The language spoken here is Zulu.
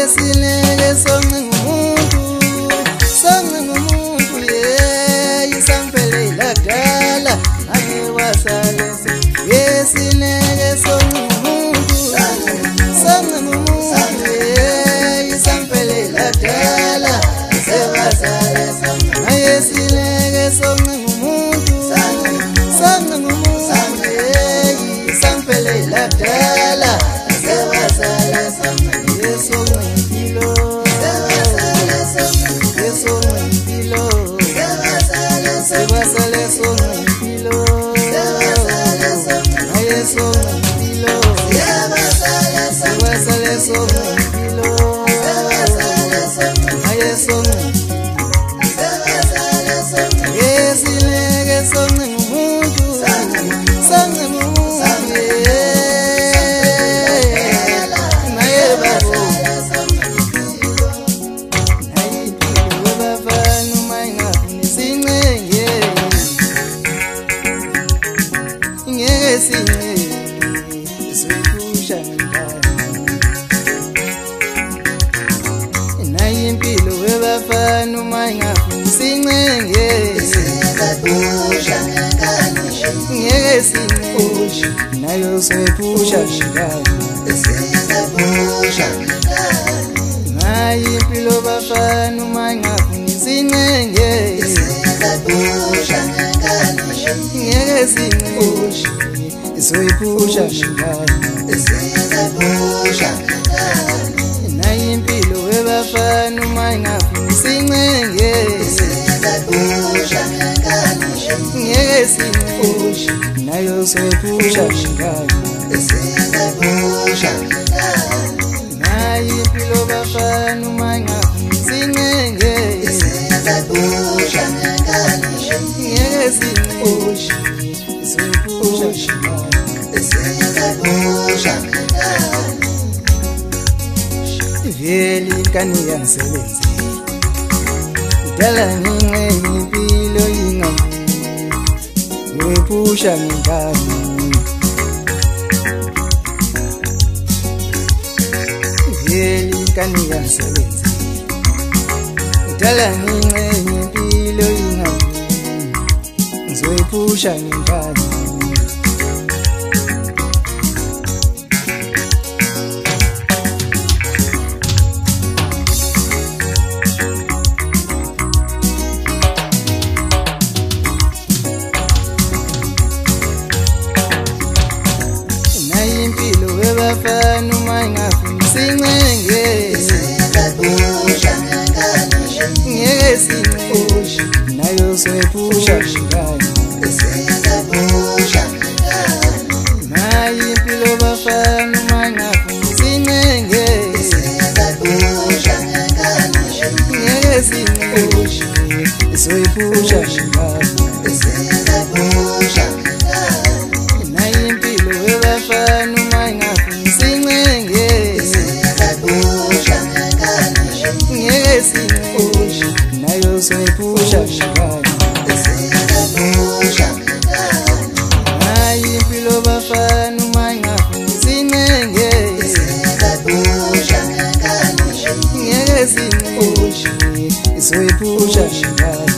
yesineke songingumuntu yeah isampelela kudala ayiwasalese yesineke songingumuntu yeah isampelela kudala sewasalese yesineke songingumuntu yeah isampelela kudala sewasalese yesongempilo impilo webafana uma ingafuni sincenge sizapusha ngeke sincenge nayo soyipusha shikani sizapusha nayo impilo bafana uma ingafuni sincenge sizapusha ngeke sincenge soyipusha shikani sizapusha nayo impilo webafana uma ingafuni sincenge sizapusha ngeke sincenge nayo soyipusha shikani sizapusha nayo impilo bafana uma ingafuni sincenge sizapusha ngeke sincenge soyipusha shikani sizapusha veli kani yangisebenzi dala ngincenye impilo ingamuntu yoyipusha ngengane veli kani yangisebenzi dala ngincenye impilo ingamuntu ngizoyipusha ngengane impilo webafana uma ingafuni sincenge sizapusha ngeke sincenge nayo soyipusha shikani sizapusha nayo impilo bafana uma ingafuni sincenge sizapusha ngeke sincenge soyipusha shikani sizapusha nayo impilo webafana uma ingafuni sincenge sizapusha ngeke sincenge nayo soyipusha shikani sizapusha nayo impilo bafana uma ingafuni sincenge sizapusha ngeke sincenge soyipusha shikani